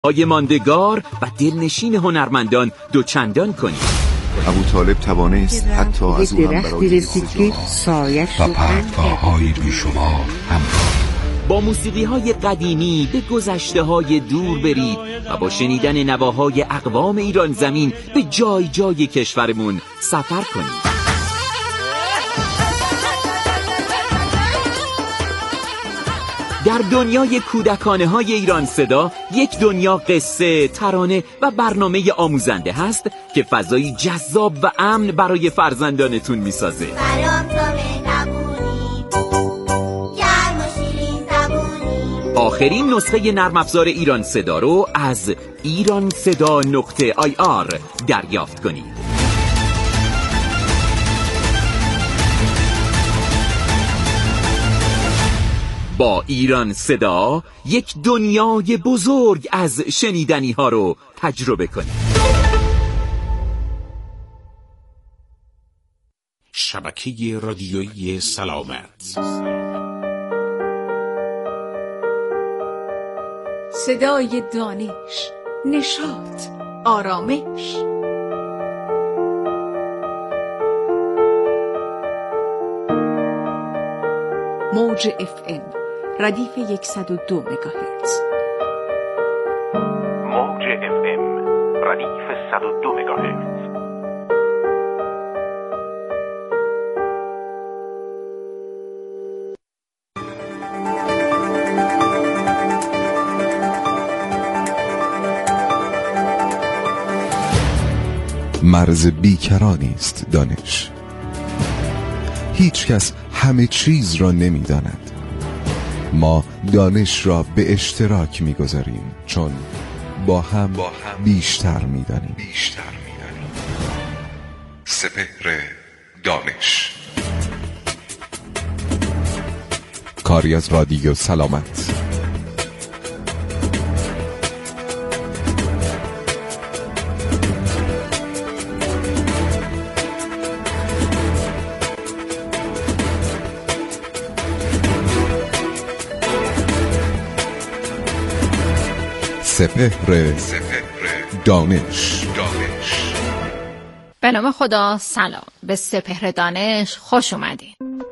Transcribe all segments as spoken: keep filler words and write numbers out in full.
های ماندگار و دلنشین هنرمندان دوچندان کنید. ابو طالب توانست حتی از او هم برای رسید که سایش و پرتگاه‌های بیشمار همراه. با موسیقی های قدیمی به گذشته های دور برید و با شنیدن نواهای اقوام ایران زمین به جای جای کشورمون سفر کنید. در دنیای کودکانه های ایران صدا یک دنیا قصه، ترانه و برنامه آموزنده هست که فضایی جذاب و امن برای فرزندانتون میسازه. آخرین نسخه نرم افزار ایران صدا رو از ایران صدا نقطه آی آر دریافت کنید. با ایران صدا یک دنیای بزرگ از شنیدنی ها رو تجربه کنید. شبکه رادیویی سلامت، صدای دانش، نشاط، آرامش. موج اف ام ردیف صد و دو مگاهرتز. موج اف ام ردیف صد و دو مگاهرتز. مرز بیکرانی است دانش. هیچ کس همه چیز را نمی داند. ما دانش را به اشتراک می گذاریم چون با هم, با هم بیشتر می دانیم. بیشتر می دانیم. سپهر دانش، کاری از رادیو سلامت. سپهر دانش. به نام خدا، سلام. به سپهر دانش خوش اومدین.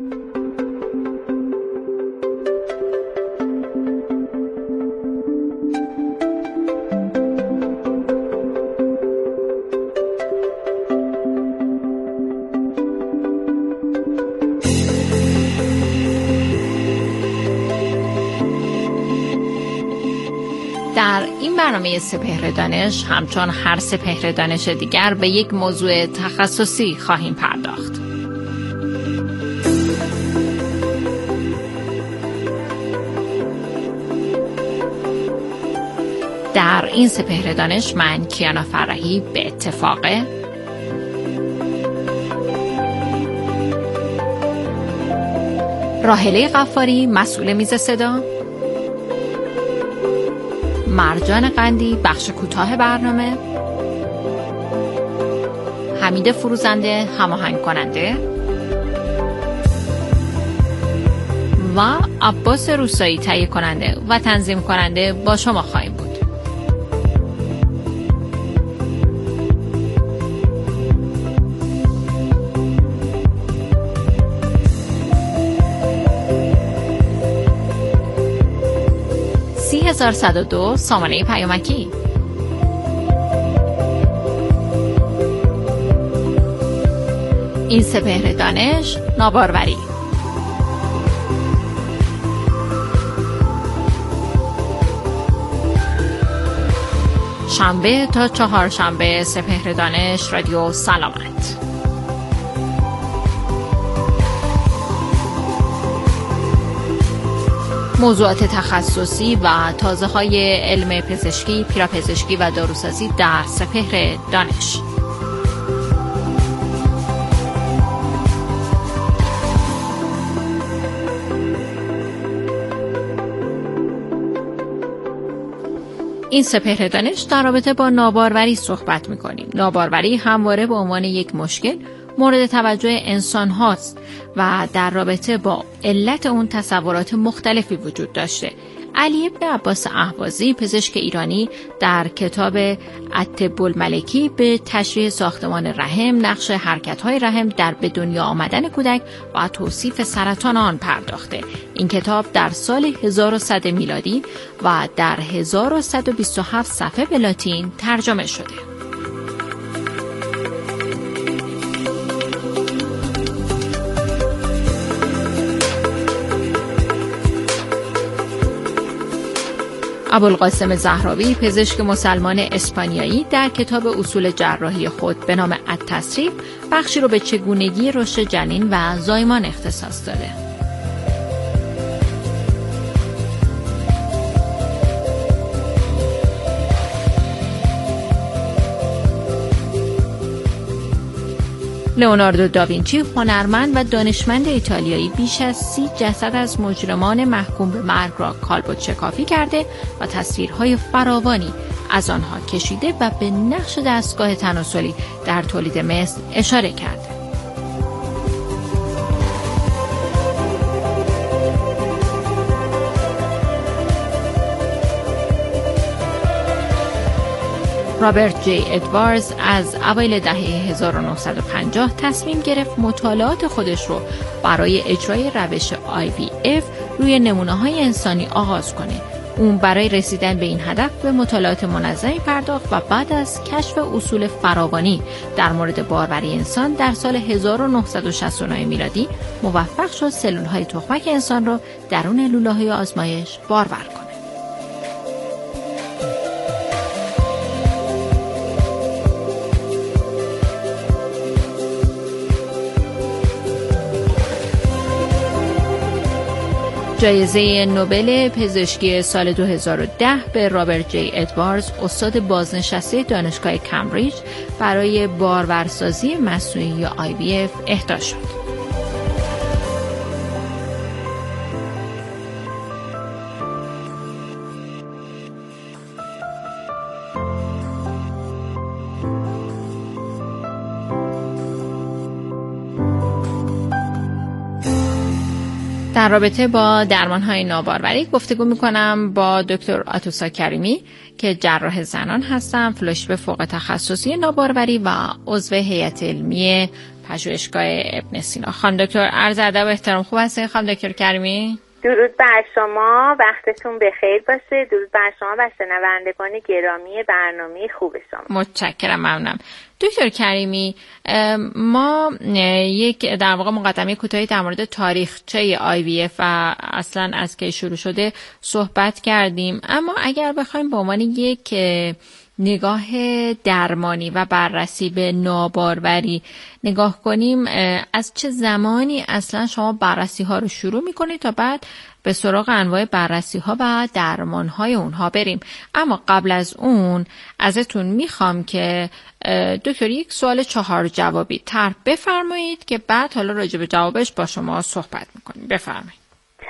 در این برنامه سپهر دانش همچون هر سپهر دانش دیگر به یک موضوع تخصصی خواهیم پرداخت. در این سپهر دانش من کیانا فرحی به اتفاقه راحله غفاری مسئول میز صدا، مرجان قندی بخش کوتاه برنامه، حمید فروزنده هماهنگ کننده و عباس روستایی تهیه کننده و تنظیم کننده با شما خواهیم بود. سی هزار صد و دو سامانه پیامکی. این سپهر دانش ناباروری. شنبه تا چهارشنبه سپهر دانش رادیو سلامت. موضوعات تخصصی و تازه‌های علم پزشکی، پیراپزشکی و داروسازی در سپهر دانش. این سپهر دانش در رابطه با ناباروری صحبت می‌کنیم. ناباروری همواره به عنوان یک مشکل مورد توجه انسان هاست و در رابطه با علت اون تصورات مختلفی وجود داشته. علی ابن عباس اهوازی، پزشک ایرانی، در کتاب الطب الملکی به تشریح ساختمان رحم، نقش حرکت‌های رحم در به دنیا آمدن کودک و توصیف سرطان آن پرداخته. این کتاب در سال هزار و صد میلادی و در هزار و صد و بیست و هفت صفحه به لاتین ترجمه شده. ابوالقاسم زهراوی، پزشک مسلمان اسپانیایی، در کتاب اصول جراحی خود به نام التصریف بخشی رو به چگونگی رشد جنین و زایمان اختصاص داده. لئوناردو داوینچی، هنرمند و دانشمند ایتالیایی، بیش از سی جسد از مجرمان محکوم به مرگ را کالبد شکافی کرده و تصویرهای فراوانی از آنها کشیده و به نقش دستگاه تناسلی در تولید مثل اشاره کرده. رابرت جی ادواردز از اوایل دهه هزار و نهصد و پنجاه تصمیم گرفت مطالعات خودش رو برای اجرای روش آی وی اف روی نمونه‌های انسانی آغاز کنه. اون برای رسیدن به این هدف به مطالعات منظمی پرداخت و بعد از کشف اصول فراوانی در مورد باروری انسان در سال هزار و نهصد و شصت و نه میلادی موفق شد سلول‌های تخمک انسان رو درون لوله‌های آزمایش بارور کنه. جایزه نوبل پزشکی سال دو هزار و ده به رابرت جی ادواردز، استاد بازنشسته دانشگاه کمبریج، برای بارورسازی مصنوعی یا آی وی اف اهدا شد. در رابطه با درمان‌های ناباروری گفتگو می‌کنم با دکتر آتوسا کریمی که جراح زنان هستن، فلوشیپ فوق تخصصی ناباروری و عضو هیئت علمی پژوهشگاه ابن سینا. خانم دکتر، عرض ادب و احترام، خوب هستین خانم دکتر کریمی؟ درود بر شما، وقتتون بخیر باشه. درود بر شما و شنوندگان گرامی برنامه خوب شما. متشکرم، ممنونم. دکتر کریمی، ما یک در واقع مقدمه کوتاهی در مورد تاریخچه آی وی اف و اصلا از کی شروع شده صحبت کردیم، اما اگر بخوایم به عنوان یک نگاه درمانی و بررسی به ناباروری نگاه کنیم، از چه زمانی اصلا شما بررسی ها رو شروع میکنید تا بعد به سراغ انواع بررسی ها و درمان های اونها بریم؟ اما قبل از اون ازتون میخوام که دکتر یک سوال چهار جوابی طرح بفرمایید که بعد حالا راجع به جوابش با شما صحبت میکنیم. بفرمایید.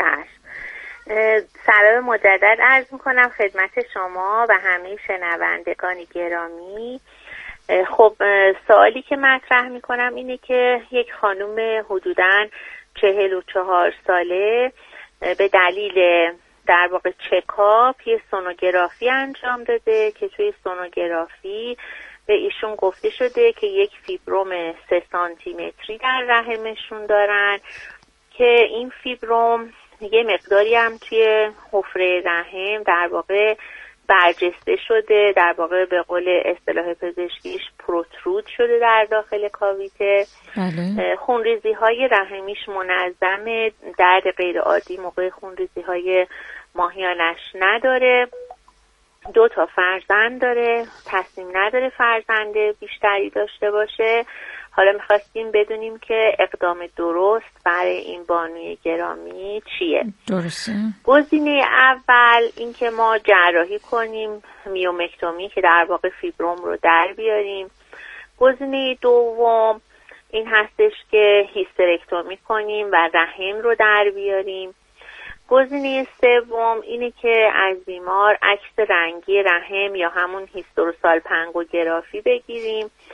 سلام مجدد عرض میکنم خدمت شما و همه شنوندگان گرامی. خب سوالی که مطرح میکنم اینه که یک خانم حدوداً چهل و چهار ساله به دلیل در واقع چکاپ یه سونوگرافی انجام داده که توی سونوگرافی به ایشون گفته شده که یک فیبروم سه سانتی متری در رحمشون دارن که این فیبروم یه مقداری هم توی حفره رحم در واقع برجسته شده، در واقع به قول اصطلاح پزشکیش پروترود شده در داخل کاویته. بله. خونریزی های رحمیش منظمه، درد غیر عادی موقع خونریزی های ماهیانش نداره، دو تا فرزند داره، تصمیم نداره فرزند بیشتری داشته باشه. حالا میخواستیم بدونیم که اقدام درست برای این بانوی گرامی چیه؟ درسته. گزینه اول این که ما جراحی کنیم، میومکتومی، که در واقع فیبروم رو در بیاریم. گزینه دوم این هستش که هیسترکتومی کنیم و رحم رو در بیاریم. گزینه سوم اینه که از بیمار عکس رنگی رحم یا همون هیستوروسالپنگوگرافی بگیریم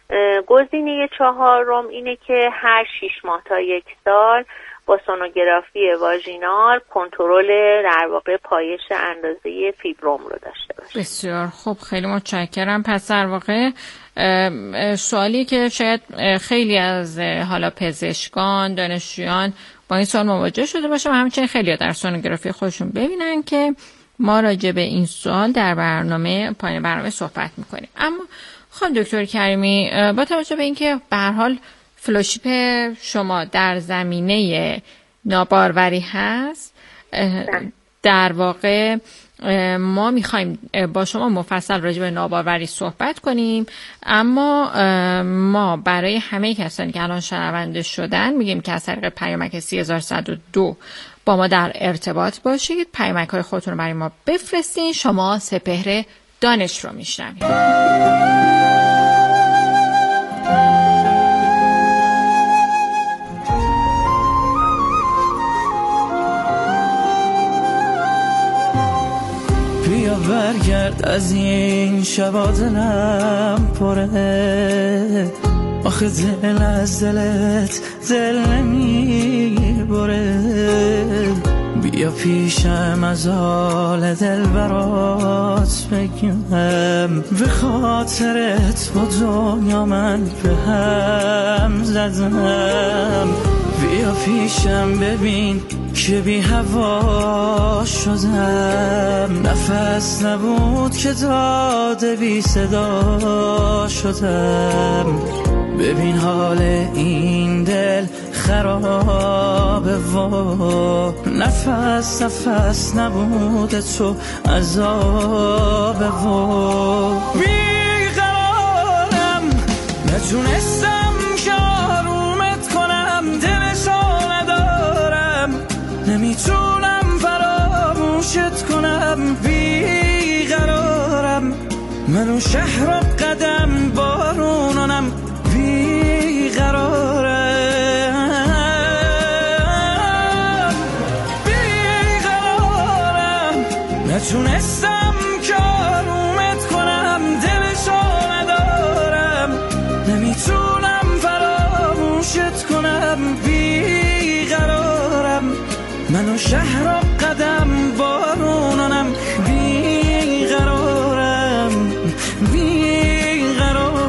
گزینه چهارم اینه که هر شش ماه تا یک سال با سونوگرافی واژینال کنترل در واقع پایش اندازه فیبروم رو داشته باشه. بسیار خوب، خیلی متشکرم. پس در واقع سوالی که شاید خیلی از حالا پزشکان، دانشجویان با این سوال مواجه شده باشه و همچنین خیلی در سونوگرافی خودشون ببینن که ما راجع به این سوال در برنامه پایان برنامه صحبت میکنیم. اما خانم دکتر کریمی، با توجه به اینکه به هر حال فلوشیپ شما در زمینه ناباروری هست، در واقع ما میخوایم با شما مفصل راجع به ناباروری صحبت کنیم، اما ما برای همه کسانی که الان شنونده شدن میگیم که از طریق پیامک سه هزار و صد و دو با ما در ارتباط باشید، پیامک های خودتون رو برای ما بفرستین. شما سپهر دانش رو میشنوید. بیا برگرد از این شبا دلم پره، آخه دل از دلت دل نمی بره. بیا پیشم از حال دل برات بگم، به خاطرت با دنیا من به هم زدم. بیا پیشم ببین که بی هوا شدم، نفس نبود که داده بی صدا شدم. ببین حال این دل خرابه و نفس نفس نبود تو عذابه و بیقرارم، نتونستم که آرومت کنم، دلشو ندارم، نمیتونم فراموشت کنم. بیقرارم، منو شهر و قدم بارونانم، بیقرارم بیقرارم، نتونستم که آرومت کنم، دلشو ندارم، نمیتونم فراموشت کنم. بیقرارم، منو شهر و قدم بارونانم، بیقرارم بیقرارم.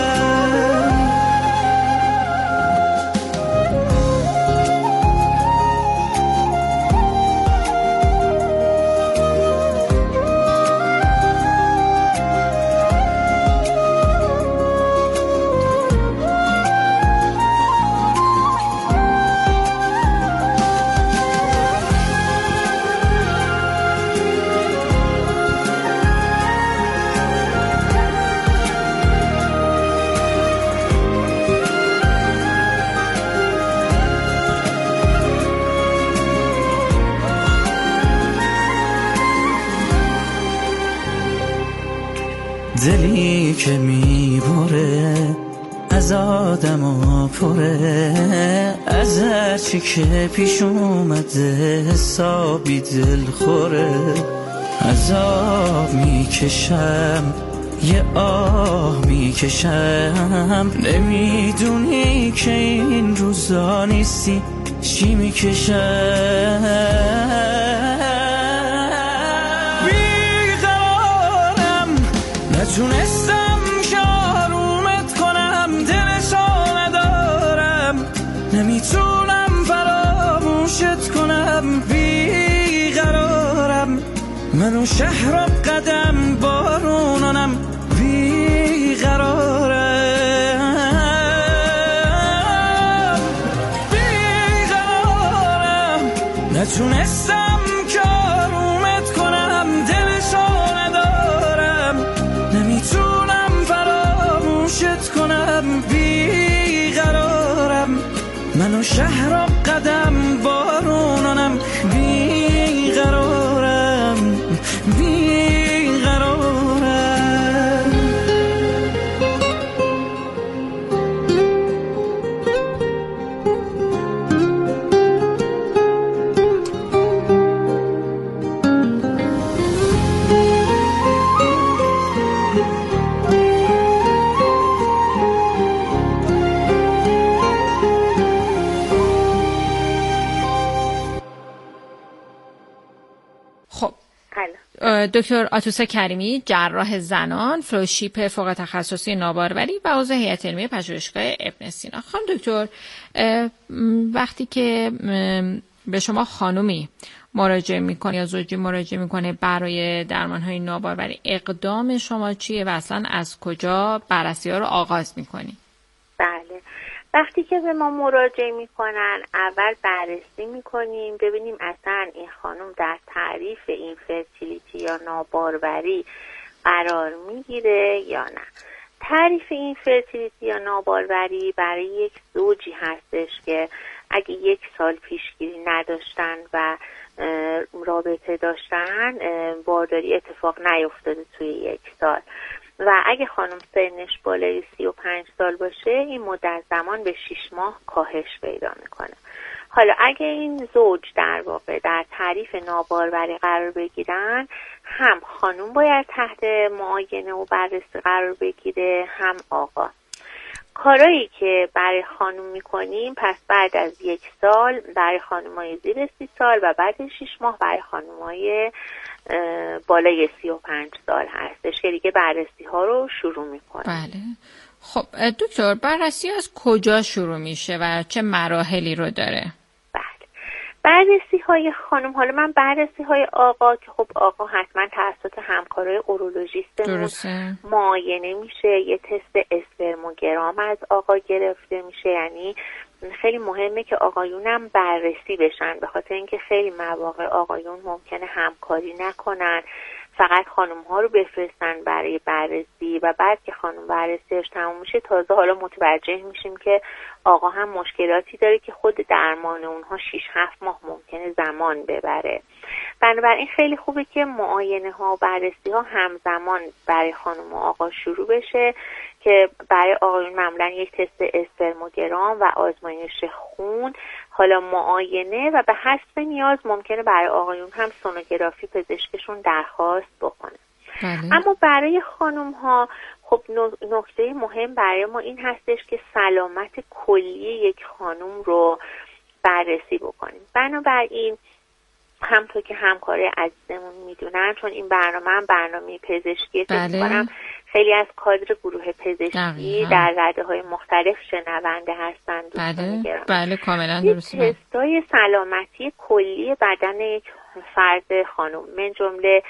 دلی که میبره از آدم و پره، از هرچی که پیش اومده حسابی دل خوره. عذاب میکشم یه آه میکشم، نمیدونی که این روزا نیستی چی میکشم. نتونستم که آرومت کنم، دلشو ندارم، نمیتونم فراموشت کنم. بیقرارم، منو شهر و قدم بارونانم، بیقرارم بیقرارم، نتونستم که آرومت کنم، دلشو ندارم، نمیتونم فراموشت کنم. بیقرارم، منو شهر و قدم بارونانم، بیقرارم بیقرارم. دکتر آتوسا کریمی، جراح زنان، فلوشیپ فوق تخصصی ناباروری و عضو هیئت علمی پژوهشگاه ابن سینا. خانم دکتر، وقتی که به شما خانومی مراجعه میکنه یا زوجی مراجعه میکنه برای درمانهای ناباروری، اقدام شما چیه و اصلا از کجا بررسی ها رو آغاز میکنی؟ بله، وقتی که به ما مراجعه میکنن اول بررسی میکنیم ببینیم اصلا این خانم در تعریف این فرتیلیتی یا ناباروری قرار میگیره یا نه. تعریف این فرتیلیتی یا ناباروری برای یک زوجی هستش که اگه یک سال پیشگیری نداشتن و رابطه داشتن، بارداری اتفاق نیفتاده توی یک سال و اگه خانم سنش بالای سی و پنج سال باشه این مدت زمان به شش ماه کاهش پیدا میکنه. حالا اگه این زوج در واقع در تعریف ناباروری قرار بگیرن، هم خانم باید تحت معاینه و بررسی قرار بگیره هم آقا. کارایی که برای خانم میکنیم پس بعد از یک سال برای خانمای زیر سی سال و بعد شش ماه برای خانمای بالای سی و پنج سال هستش که دیگه بررسی ها رو شروع میکنیم. بله. خب دکتر، بررسی از کجا شروع میشه و چه مراحلی رو داره؟ بررسی های خانم، حالا من بررسی های آقا که خب آقا حتما توسط همکارای اورولوژیستمون معاینه میشه، یه تست اسپرموگرام از آقا گرفته میشه. یعنی خیلی مهمه که آقایونم بررسی بشن، به خاطر اینکه خیلی مواقع آقایون ممکنه همکاری نکنن، فقط خانم ها رو بفرستن برای بررسی و بعد که خانم بررسیش تموم میشه تازه حالا متوجه میشیم که آقا هم مشکلاتی داره که خود درمان اونها شش هفت ماه ممکنه زمان ببره. بنابراین خیلی خوبه که معاینه ها و بررسی ها همزمان برای خانم و آقا شروع بشه که برای آقایون معمولا یک تست اسپرموگرام و آزمایش خون، حالا معاینه و به حسب نیاز ممکنه برای آقایون هم سونوگرافی پزشکشون درخواست بکنه. بله. اما برای خانم ها خب نکته مهم برای ما این هستش که سلامت کلی یک خانم رو بررسی بکنیم. بنابراین همطور که همکار عزیزمون میدونن، چون این برنامه هم برنامه پزشکی فکر کنم خیلی از کادر گروه پزشکی در رده های مختلف شنونده هستن. بله بله کاملا درسته. تستای سلامتی کلی بدن یک فرد خانم من جمله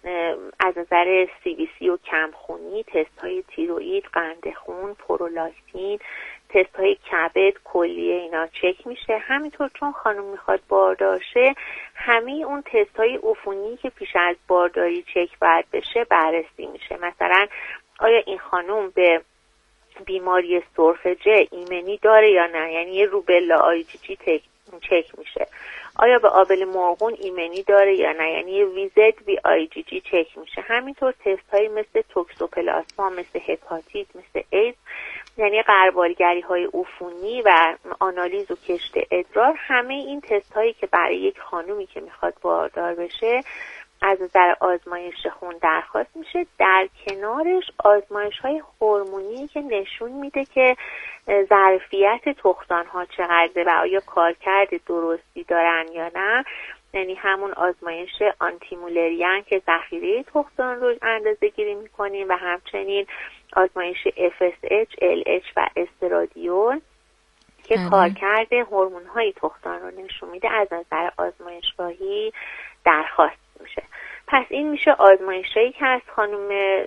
از نظر سی بی سی و کمخونی، تست های تیروئید، قند خون، پرولاکتین، تست های کبد، کلیه اینا چک میشه. همینطور چون خانم میخواد بارداره، همه اون تست های عفونی که پیش از بارداری چک باید بشه بررسی میشه. مثلا آیا این خانم به بیماری سرفجه ایمنی داره یا نه، یعنی یه روبلا آی جی جی چک میشه. آیا به آبل مرغون ایمنی داره یا نه، یعنی یه ویزد بی آی جی جی چک میشه. همینطور تست هایی مثل توکسوپلاسما، مثل هپاتیت، مثل ایدز، یعنی غربالگری های عفونی و آنالیز و کشت ادرار، همه این تست هایی که برای یک خانومی که میخواد باردار بشه از نظر آزمایش خون درخواست میشه. در کنارش آزمایش های هورمونی که نشون میده که ظرفیت تخمدان ها چقدره و آیا کارکرد درستی دارن یا نه، یعنی همون آزمایش آنتیمولریان که ذخیره تخمدان رو اندازه گیری میکنیم و همچنین آزمایش اف اس اچ، ال اچ و استرادیول که کارکرد هورمون های تخمدان رو نشون میده از نظر آزمایشگاهی درخواست میشه. پس این میشه آزمایشایی که از خانم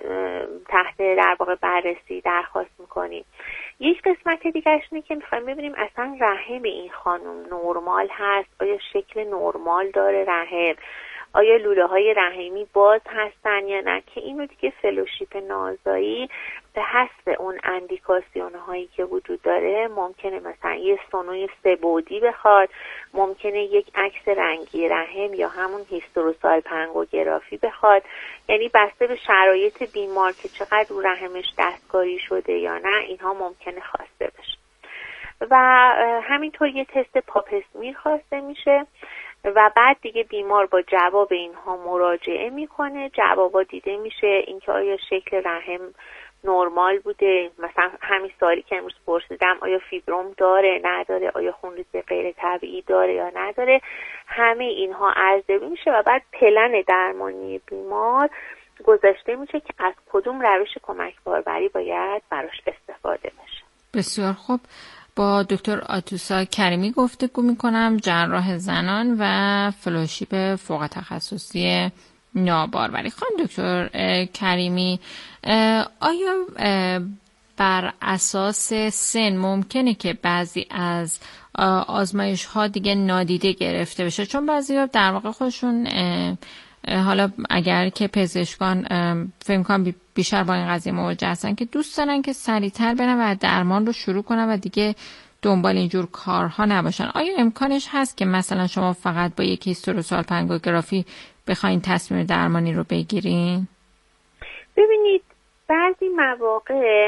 تحت در واقع بررسی درخواست میکنیم. یک قسمت دیگهش اینه که میخوایم ببینیم اصلا رحم این خانم نرمال هست، آیا شکل نرمال داره رحم، آیا لوله های رحمی باز هستن یا نه، که اینو دیگه فلوشیپ نازایی به حسب اون اندیکاسیون هایی که وجود داره ممکنه مثلا یه سونوی سه بعدی بخواد، ممکنه یک عکس رنگی رحم یا همون هیستوروسالپنگوگرافی بخواد، یعنی بسته به شرایط بیمار که چقدر رو رحمش دستکاری شده یا نه اینها ممکنه خواسته بشه. و همینطور یه تست پاپ اسمیر خواسته میشه. و بعد دیگه بیمار با جواب اینها مراجعه میکنه. جوابا دیده میشه اینکه آیا شکل رحم نرمال بوده، مثلا همین سوالی که امروز پرسیدم آیا فیبروم داره نداره، آیا خونریزی غیر طبیعی داره یا نداره، همه اینها ارزیابی میشه و بعد پلن درمانی بیمار گذاشته میشه که از کدوم روش کمک باروری باید براش استفاده بشه. بسیار خوب. با دکتر آتوسا کریمی گفتگو میکنم، جراح زنان و فلوشیپ فوق تخصصی ناباروری. خانم دکتر کریمی، آیا بر اساس سن ممکنه که بعضی از آزمایش ها دیگه نادیده گرفته بشه؟ چون بعضی ها در واقع خودشون حالا اگر که پزشکان فکر کنم بیشتر با این قضیه مواجه هستن که دوست دارن که سریعتر برن و درمان رو شروع کنن و دیگه دنبال اینجور کارها نباشن. آیا امکانش هست که مثلا شما فقط با یک هیستوروسالپنگوگرافی بخواین تصمیم درمانی رو بگیرین؟ ببینید بعضی مواقع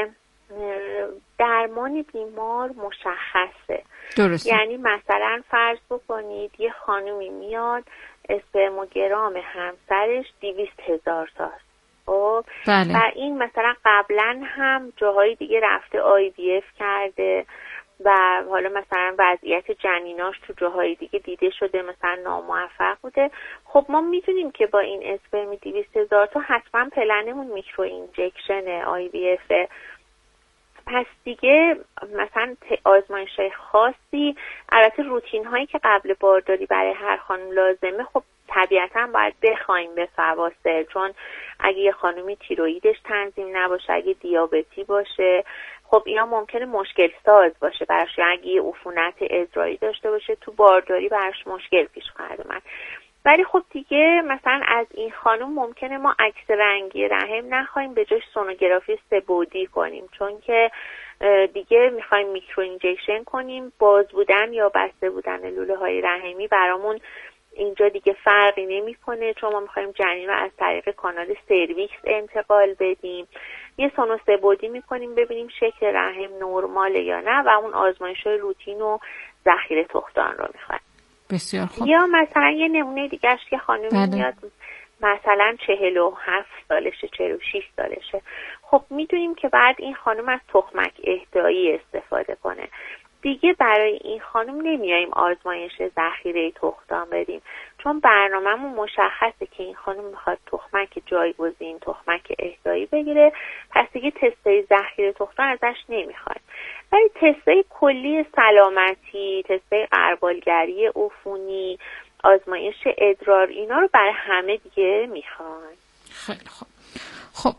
درمان بیمار مشخصه. درسته. یعنی مثلا فرض بکنید یه خانومی میاد اسپرموگرام همسرش دویست هزار تاست. خب بله. و این مثلا قبلا هم جاهای دیگه رفته آی وی اف کرده و حالا مثلا وضعیت جنیناش تو جاهای دیگه دیده شده مثلا ناموفق بوده. خب ما میدونیم که با این اسپرم دویست هزار تا حتما پلنمون میکرو اینجکشن آی وی اف. پس دیگه مثلا آزمایش‌های خاصی، البته روتین هایی که قبل بارداری برای هر خانم لازمه، خب طبیعتا باید بخوایم به فواصل، چون اگه یه خانومی تیرویدش تنظیم نباشه، اگه دیابتی باشه، خب اینا ممکنه مشکل ساز باشه براش. اگه یه عفونت ادراری داشته باشه تو بارداری براش مشکل پیش خواهد اومد. ولی خب دیگه مثلا از این خانم ممکنه ما عکس رنگی رحم نخوایم، به جاش سونوگرافی سه‌بعدی کنیم، چون که دیگه میخوایم میکرو اینجکشن کنیم. باز بودن یا بسته بودن لوله های رحمی برامون اینجا دیگه فرقی نمیکنه، چون ما میخوایم جنین رو از طریق کانال سرویکس انتقال بدیم. یه سونو سه‌بعدی میکنیم ببینیم شکل رحم نرماله یا نه و اون آزمایش‌های روتین و ذخیره تخمدان رو میخوایم. بسیار خوب. یا مثلا یه نمونه دیگهش که خانم بله. میاد مثلا چهل و هفت سالشه، چهل و شش سالشه، خب میدونیم که بعد این خانم از تخمک اهدایی استفاده کنه. دیگه برای این خانم نمیاییم آزمایش ذخیره تخمدان بدیم، چون برنامه‌مون مشخصه که این خانم میخواد تخمک جایگزین، تخمک اهدایی بگیره، پس دیگه تستای ذخیره تخمدان ازش نمیخواد. ولی تستای کلی سلامتی، تستای غربالگری عفونی، آزمایش ادرار، اینا رو برای همه دیگه میخوان. خیلی خوب. خب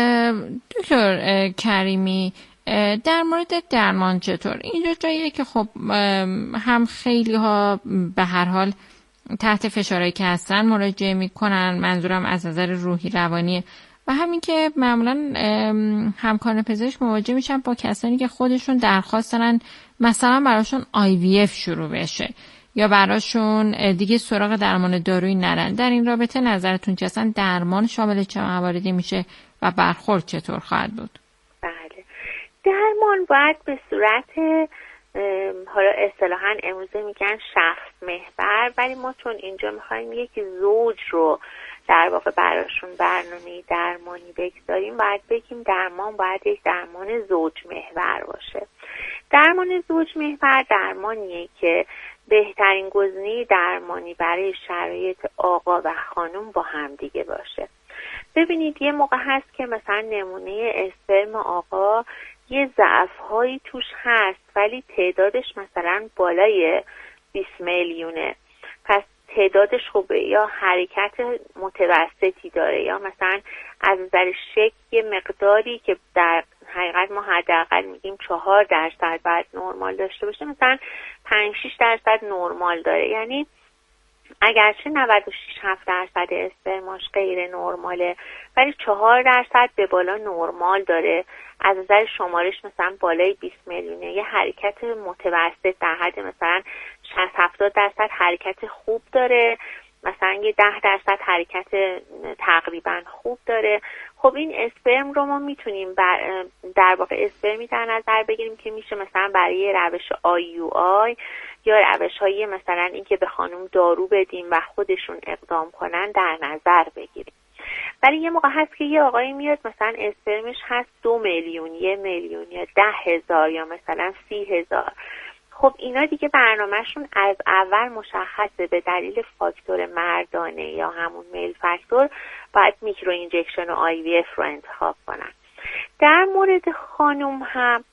دکتر کریمی، در مورد درمان چطور؟ اینجا جاییه که خب هم خیلی ها به هر حال تحت فشارهایی که هستن مراجعه میکنن، منظورم از نظر روحی روانیه، و همین که معمولا همکاران پزشک مواجه میشن با کسانی که خودشون درخواست دارن مثلا براشون آی وی اف شروع بشه یا براشون دیگه سراغ درمان دارویی نرن. در این رابطه نظرتون چیه؟ اصلا درمان شامل چه مواردی میشه و برخورد چطور خواهد بود؟ بله، درمان باید به صورت حالا اصطلاحاً امروزه میگن شخص محور، ولی ما چون اینجا میخوایم یک زوج رو در واقع براشون برنامه درمانی بگذاریم، باید بگیم درمان باید یک درمان زوج محور باشه. درمان زوج محور درمانیه که بهترین گزینه درمانی برای شرایط آقا و خانم با هم دیگه باشه. ببینید یه موقع هست که مثلا نمونه اسپرم آقا یه ضعف‌هایی توش هست ولی تعدادش مثلا بالای بیست میلیونه، پس تعدادش خوبه، یا حرکت متوسطی داره، یا مثلا از نظر شکل یه مقداری که در حقیقت ما حداقل میگیم چهار درصد باید نرمال داشته باشه، مثلا پنج شش درصد نرمال داره. یعنی اگرچه نود و شش هفت درصد اسپرماش غیر نرماله ولی چهار درصد به بالا نرمال داره، از نظر شمارش مثلا بالای بیست میلیونه، یه حرکت متوسط در حد مثلا شصت هفتاد درصد حرکت خوب داره، مثلا یه ده درصد حرکت تقریبا خوب داره. خب این اسپرم رو ما میتونیم در واقع اسپرمی در نظر بگیریم که میشه مثلا برای روش آی یو آی یا روش‌های مثلا اینکه به خانم دارو بدیم و خودشون اقدام کنن در نظر بگیریم. ولی یه موقع هست که یه آقایی میاد مثلا اسپرمش هست دو میلیون، یه میلیون یا ده هزار یا مثلا سی هزار. خب اینا دیگه برنامهشون از اول مشخصه، به دلیل فاکتور مردانه یا همون میل فاکتور باید میکرو اینجکشن و آی وی اف رو انتخاب کنن. در مورد خانم هم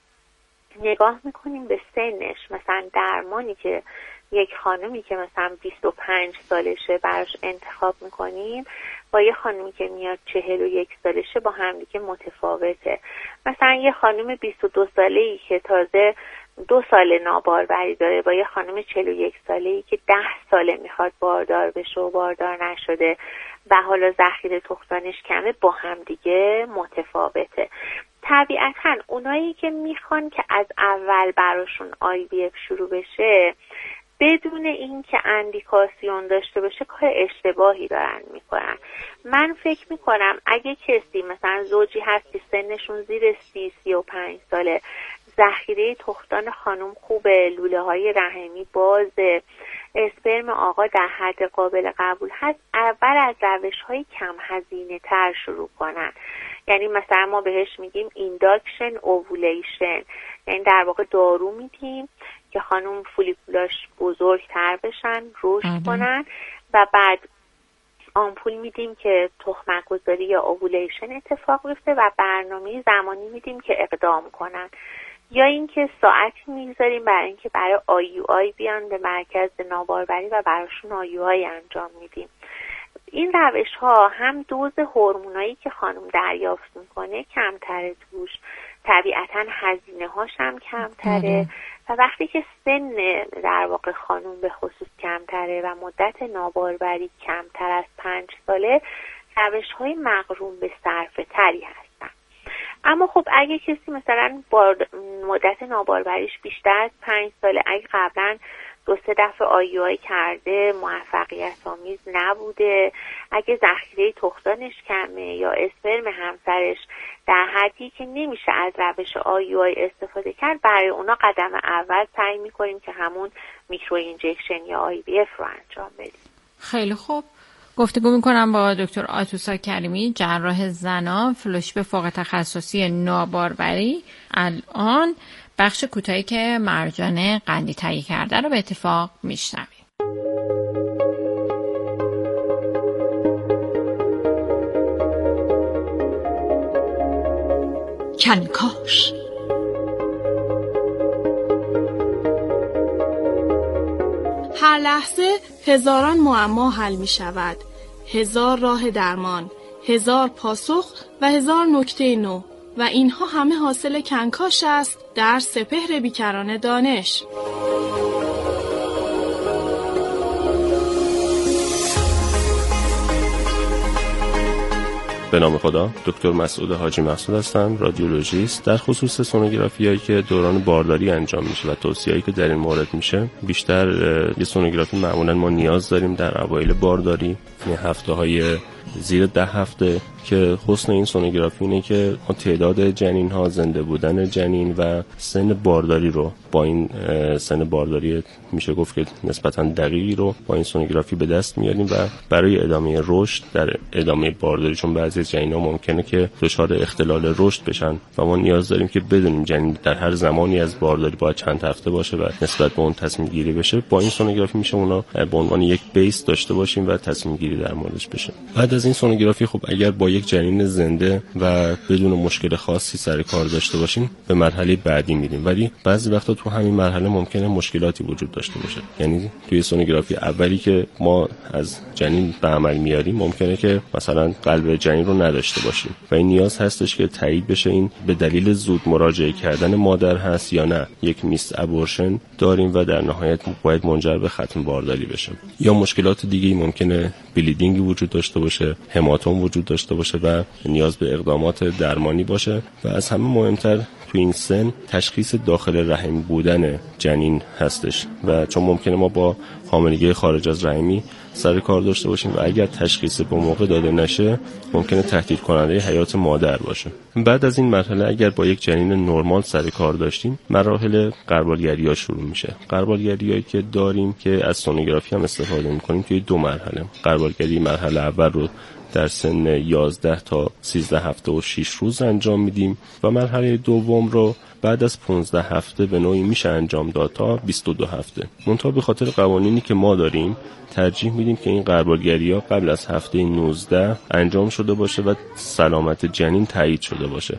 نگاه میکنیم به سنش، مثلا درمانی که یک خانمی که مثلا بیست و پنج سالشه براش انتخاب میکنیم با یه خانمی که میاد چهل و یک سالشه با هم دیگه متفاوته. مثلا یه خانم بیست و دو ساله‌ای که تازه دو سال ناباروری داره با یه خانم چهل و یک ساله‌ای که ده ساله میخواد باردار بشه و باردار نشده و حالا ذخیره تخمدانش کمه، با هم دیگه متفاوته. طبیعتاً اونایی که میخوان که از اول براشون آی وی اف شروع بشه بدون اینکه اندیکاسیون داشته باشه کار اشتباهی دارن میکنن. من فکر میکنم اگه کسی مثلا زوجی هست که سنشون زیر سی سی و پنج ساله، ذخیره تخمدان خانم خوبه، لوله های رحمی بازه، اسپرم آقا در حد قابل قبول هست، اول از روش های کم هزینه تر شروع کنن. یعنی مثلا ما بهش میگیم اینداکشن اووولیشن، یعنی در واقع دارو میدیم که خانم فولیکولاش بزرگتر بشن، رشد کنن و بعد آمپول میدیم که تخمک گذاری یا اووولیشن اتفاق بیفته و برنامه زمانی میدیم که اقدام کنن. یا اینکه ساعتی میذاریم برای اینکه برای آی یو آی بیان به مرکز ناباروری و براشون آی یو آی انجام میدیم. این روش ها هم دوز هورمونایی که خانم دریافت میکنه کمتره توش، طبیعتا هزینه هاش هم کمتره و وقتی که سن در واقع خانم به خصوص کمتره و مدت ناباروری کمتر از پنج ساله، روش های مقرون به صرفه تری هستن. اما خب اگه کسی مثلا مدت ناباروریش بیشتر از پنج ساله، اگه قبلا دو سه دفعه آی آی کرده موفقیت آمیز نبوده، اگه ذخیره تخمدانش کمه یا اسپرم همسرش در حدی که نمیشه از روش آی آی استفاده کرد، برای اونا قدم اول سعی میکنیم که همون میکرو اینجکشن یا آی وی اف رو انجام بدیم. خیلی خوب. گفتگو میکنم با دکتر آتوسا کریمی، جراح زنان، فلوشیپ فوق تخصصی ناباروری. الان بخش کوتاهی که مرجان قندی تهیه کرده رو به اتفاق میشنویم. کنکاش. هر لحظه هزاران معما حل می شود، هزار راه درمان، هزار پاسخ و هزار نکته نو، و اینها همه حاصل کنکاش است در سپهر بیکران دانش. به نام خدا، دکتر مسعود حاجی مقصود هستم، رادیولوژیست. در خصوص سونوگرافیایی که دوران بارداری انجام میشه و توصیه‌ای که در این مورد میشه، بیشتر یه سونوگرافی معمولا ما نیاز داریم در اوایل بارداری، یعنی هفته‌های زیر ده هفته، که حسن این سونوگرافی اینه که ما تعداد جنین ها، زنده بودن جنین و سن بارداری رو با این سن بارداری میشه گفت که نسبتاً دقیقی رو با این سونوگرافی به دست میاریم و برای ادامه رشد در ادامه بارداری، چون بعضی جنین ها ممکنه که دچار اختلال رشد بشن و ما نیاز داریم که بدونیم جنین در هر زمانی از بارداری باید چند هفته باشه و نسبت به اون تصمیم گیری بشه. با این سونوگرافی میشه اونا به عنوان یک بیس داشته باشیم و تصمیم گیری در موردش بشه. بعد از این سونوگرافی خب اگر با یک جنین زنده و بدون مشکل خاصی سر کار داشته باشیم، به مرحله بعدی میریم. ولی بعضی وقتا تو همین مرحله ممکنه مشکلاتی وجود داشته باشه. یعنی توی سونوگرافی اولی که ما از جنین به عمل میاریم، ممکنه که مثلا قلب جنین رو نداشته باشیم و این نیاز هستش که تایید بشه این به دلیل زود مراجعه کردن مادر هست یا نه یک میس ابورشن داریم و در نهایت باید منجر به ختم بارداری بشه. یا مشکلات دیگه‌ای ممکنه بلیدینگی وجود داشته باشه، هماتوم وجود داشته باشه و نیاز به اقدامات درمانی باشه. و از همه مهمتر تو این سن تشخیص داخل رحم بودن جنین هستش و چون ممکنه ما با حاملگی خارج از رحمی سر کار داشته باشیم و اگر تشخیص به موقع داده نشه ممکنه تهدید کننده حیات مادر باشه. بعد از این مرحله اگر با یک جنین نرمال سر کار داشتیم، مراحل غربالگری‌ها شروع میشه. غربالگری‌هایی که داریم که از سونوگرافی هم استفاده می‌کنیم توی دو مرحله. غربالگری مرحله اول رو در سن یازده تا سیزده هفته و شش روز انجام میدیم و مرحله دوم رو بعد از پانزده هفته به نوعی میشه انجام داد تا بیست و دو هفته. منتها به خاطر قوانینی که ما داریم ترجیح میدیم که این غربالگری‌ها قبل از هفته نوزده انجام شده باشه و سلامت جنین تایید شده باشه.